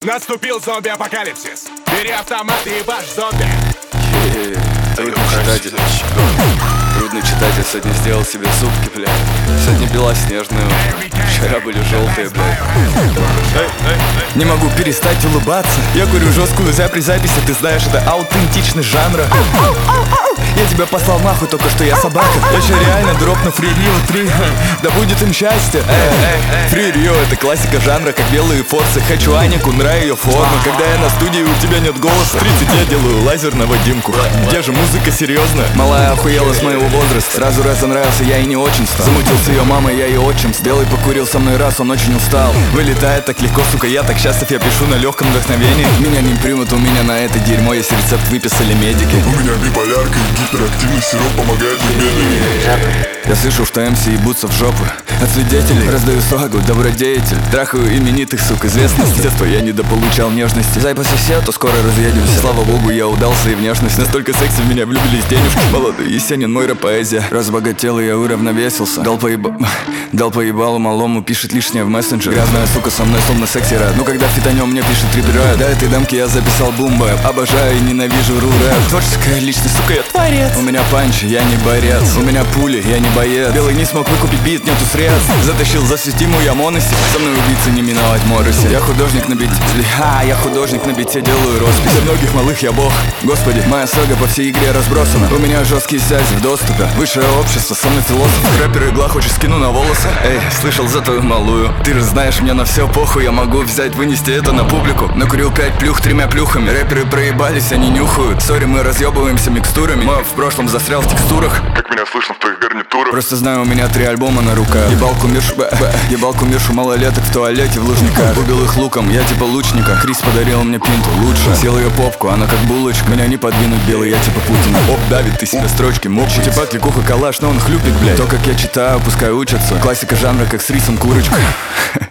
Наступил зомби-апокалипсис. Бери автомат и ебашь зомби. Трудный читатель. Трудный читатель, сегодня сделал себе супки, блядь. Сегодня белоснежную, вчера были желтые, блядь. Не могу перестать улыбаться. Я курю жесткую за при записи. Ты знаешь, это аутентичность жанра. Я тебя послал нахуй, только что я собака. Я же реально дропну Free Rio 3. Да будет им счастье. Free Rio — это классика жанра, как белые форсы. Хочу Анику, нравится ее форма. Когда я на студии, у тебя нет голоса. 30 я делаю лазерного Димку. Где же музыка серьезная? Малая охуела с моего возраста. Сразу разонравился, я и не очень стал. Замутил с ее мамой, я и отчим. Белый покурил со мной раз, он очень устал. Вылетает так легко, сука, я так счастлив. Я пишу на легком вдохновении. Меня не примут, у меня на это дерьмо есть рецепт, выписали медики. У меня биполярка и гиперактивный сироп помогает медленнее. Я слышу, что МС ебутся в жопу. От свидетелей раздаю свагу, добродетель. Трахаю именитых, сук, известность. С детства я недополучал нежности. Зай по соседу, скоро разъедемся. Слава богу, я удался и внешность. Настолько секси в меня влюбились денежки. Молодой Есенин, мой рэп-поэзия. Разбогател и я уравновесился. Дал поебалу малому, пишет лишнее в мессенджер. Грязная сука со мной словно секси-рад. Ну когда фитонем мне пишет трипперает. Да этой дамке я записал бумбэп. Обожаю и ненавижу ру-рэп. Творческая личность, сука, я творец. У меня панч, я не борец. У меня пули, я не боец. Белый не смог выкупить бит, нету средств. Затащил за систему, я моноси. Со мной убийцы не миновать Морриси. Я художник на бите. Я художник на бите, делаю роспись. Для многих малых я бог. Господи, моя сага по всей игре разбросана. У меня жесткие связи в доступе. Высшее общество, со мной философ. Рэпер игла, хочешь скину на волосы? Эй, слышал за твою малую. Ты же знаешь, мне на все похуй. Я могу взять, вынести это на публику. Накурил 5 плюх 3 плюхами. Рэперы проебались, они нюхают. Сори, мы разъебываемся микстурами. Мой в прошлом застрял в текстурах. Как меня слышно в твоих гарнитурах. Просто знаю, у меня 3 альбома на руках. Ебал кумиршу малолеток в туалете в Лужниках. Убил их луком, я типа лучника. Крис подарил мне пинту, лучше. Съел ее попку, она как булочка. Меня не подвинуть белый, я типа Путина. Оп, давит, ты себе строчки мопчи. Типа кликуха калаш, но он хлюпик, блядь. То, как я читаю, пускай учатся. Классика жанра, как с рисом курочка.